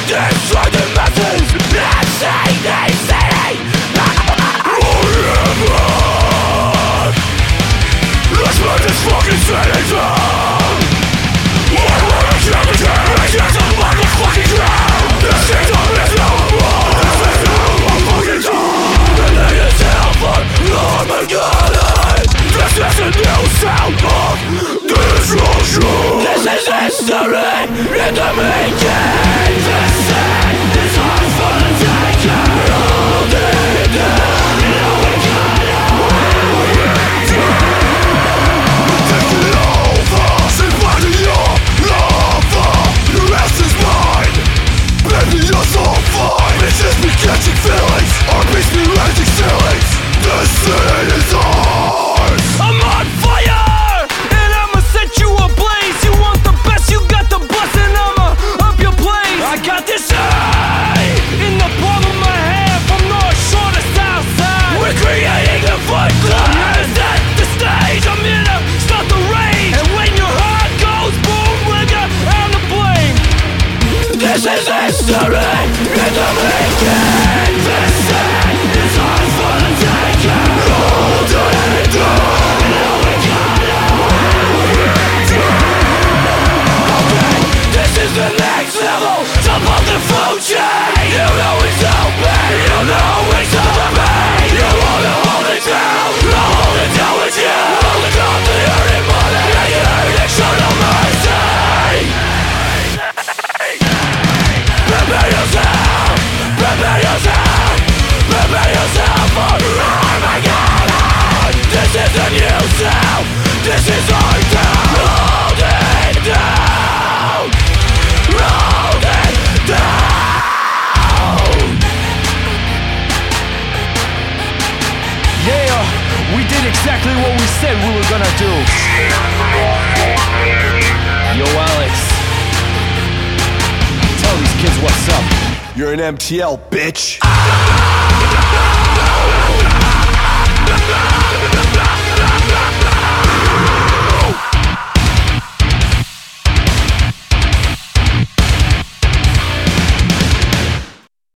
destroy the masses inside the city. Forever. Let's burn this fucking city down. Why would I kill the town? I can't on my fucking ground. This is a miserable. This is a fucking town. And they is hell for Armageddon. This is a new sound of destruction. This is history in the making. This is ours for the taking. Hold it down. Now we got it. Take it over. Sit by the lava. The rest is mine. Baby, you're so fine. It's just me catching feelings. Our beats be raising ceilings. This city is ours. I'm on fire, and I'ma set you ablaze. You want the best, you got the bust, and I'ma up your blaze. I got this eye in the palm of my hand, from North Shore to South Side. We're creating the Foot Club. I'm here to set the stage. I'm here to start the rage. And when your heart goes boom, we're on the blame. This is history in the making. This is ours for the taking. Hold it down. Now we got it. Okay, this is the next level. Top of the food chain. You know it's open. You know it's open. You wanna hold it down. I'll hold it down with you. Hold it down to your money. And you heard it, show no mercy. Prepare yourself, prepare yourself, prepare yourself for Armageddon. This is the new sound, this is our town. Hold it down, hold it down. Yeah, we did exactly what we said we were gonna do. Yo, Alex, tell these kids what's up. You're an MTL, bitch.